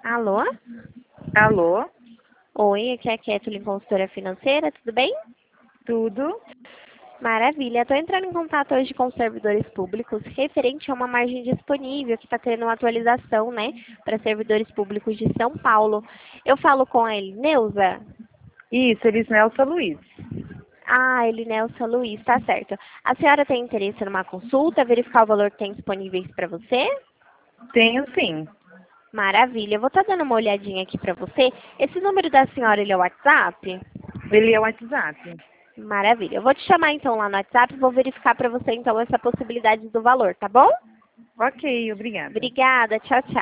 Alô? Alô? Oi, aqui é a Kathleen, consultora financeira, tudo bem? Tudo? Maravilha, estou entrando em contato hoje com os servidores públicos referente a uma margem disponível que está tendo uma atualização, né, para servidores públicos de São Paulo. Eu falo com a Elineuza? Isso, Elisnelsa Luiz. Ah, Elineuza Luiz, tá certo. A senhora tem interesse numa consulta, verificar o valor que tem disponíveis para você? Tenho sim. Maravilha, eu vou estar dando uma olhadinha aqui para você. Esse número da senhora, ele é o WhatsApp? Ele é o WhatsApp. Maravilha. Eu vou te chamar então lá no WhatsApp e vou verificar para você então essa possibilidade do valor, tá bom? Ok, obrigada. Obrigada. Tchau, tchau.